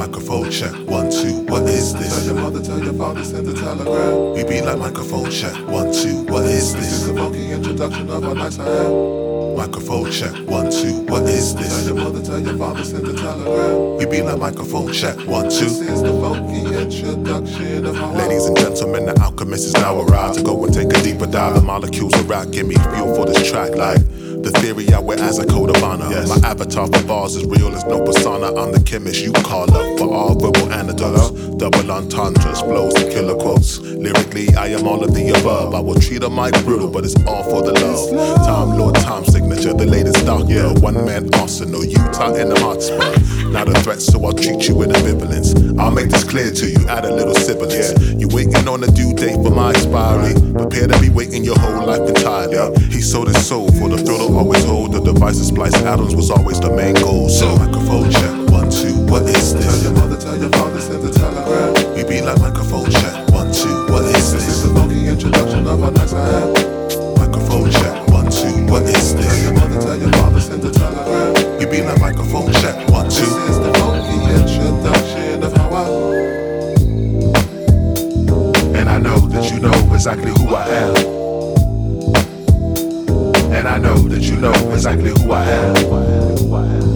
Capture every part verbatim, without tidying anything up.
microphone check, one, two, what is this? Tell your mother, tell your father, send a telegram. We be like microphone check, one, two, what is This is this? a funky introduction of our nights ahead. Microphone check, one, two, what is Tell this? your mother, tell your father, send a telegram. We be like microphone check, one, two. This is the funky introduction of our Ladies and gentlemen, the alchemist is now arrived to go and take a deeper dive. The molecules of rap give me fuel for this track, like the theory I wear as a code of honor. Yes. My avatar for bars is real as no persona. I'm the chemist you call up for all verbal antidotes. Double entendres, flows and killer quotes. Lyrically, I am all of the above. I will treat a mic brutal, but it's all for the love. Time Lord, time signature, the latest doctor. Yeah. One man arsenal, Utah in the hotspot. Not a threat, so I'll treat you with ambivalence. I'll make this clear to you, add a little sibilance. Yeah. You waiting on a due date for my expiry. Prepare to be waiting your whole life entirely. Yeah. He sold his soul for the thrill to always hold. The device to splice atoms was always the main goal. So microphone check, one, two, what is Tell this? your mother, tell your father, send a telegram. We be like microphone check, one, two, what is This is this? the funky introduction of our nights ahead. Microphone check, one, two, what is Tell this? your mother, tell your father, send a telegram. We be like microphone check, one, This two. is the funky introduction of how I. And I know that you know exactly who I am. And I know that you know exactly who I am.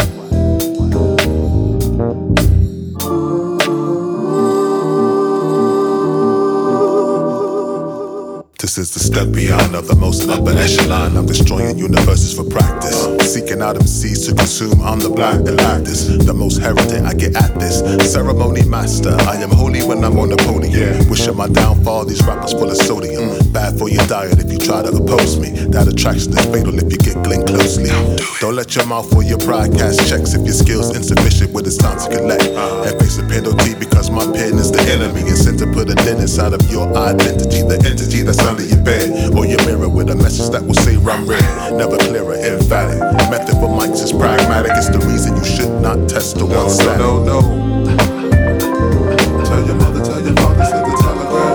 This is the step beyond of the most upper echelon. I'm destroying universes for practice. Seeking out M Cs to consume. I'm the black Galactus. The most heritage I get at this. Ceremony master. I am holy when I'm on the podium. Wishing my downfall. These rappers full of sodium. Bad for your diet if you try to oppose me. That attraction is fatal if you get gleaned closely. Don't let your mouth or your pride cast checks if your skills insufficient when it's time to collect. And face a penalty because my pen is the enemy. And sent to put a dent inside of your identity. The entity that's under your bed or your mirror with a message that will say I'm red. Never clearer, emphatic. Method for mics is pragmatic. It's the reason you should not test the No, one static. no, no, no. Tell your mother, tell your father, send a telegram.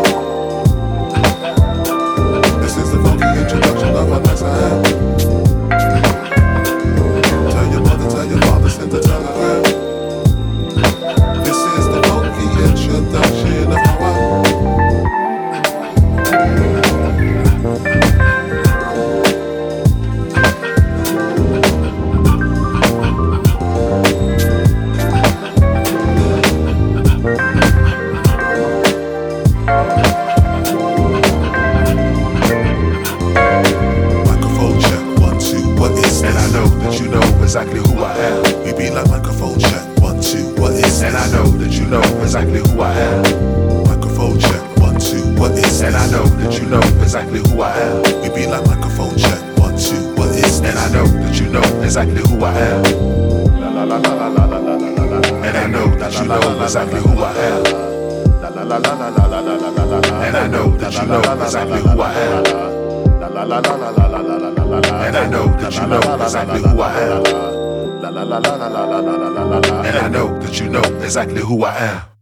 This is the funky introduction of our nights ahead. Tell your mother, tell your father, send a telegram. This is the funky introduction of how I. Microphone check, one, two, what is this? And I know that you know exactly who I am. We be like microphone check, one, two, what is this? And I know that you know exactly who I am. Microphone check, one, two, what is this? And I know that you know exactly who I am. We be like microphone check, one, two, what is this? And I know that you know exactly who I am. La la la la la la la la la la. And I know that you know exactly who I am. La la la la la la la la la la la. And I know that you know exactly who I am. La la la la la la la la la la la. And I know that you know exactly who I am. La la la la la la la la la la la. And I know that you know exactly who I am.